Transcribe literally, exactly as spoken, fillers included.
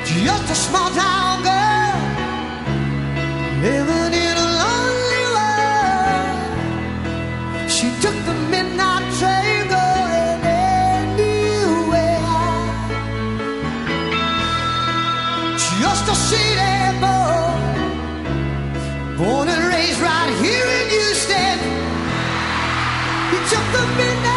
Just a small town girl living in a lonely world. She took the midnight train going anywhere. Just a city boy, born and raised right here in Houston. He took the midnight